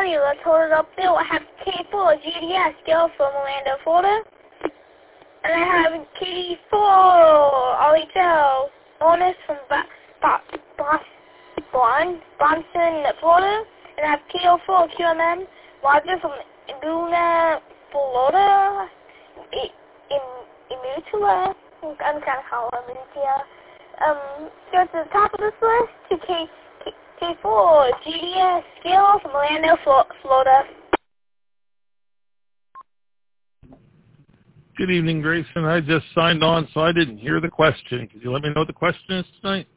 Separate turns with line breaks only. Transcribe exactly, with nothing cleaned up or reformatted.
twenty. Let's hold it up there. I have K four, G D S, Gil from Orlando, Florida. And I have K four, R H L, Honest from ba- ba- ba- Bon, Bronson, Florida. And I have K O four, Q M M, Roger from Luna, Florida. In Imutila. I'm kind of calling Imutila. Um, go to the top of this list to K, K, K4, G D S, Gil from Orlando, Florida.
Good evening, Grayson. I just signed on, so I didn't hear the question. Could you let me know what the question is tonight?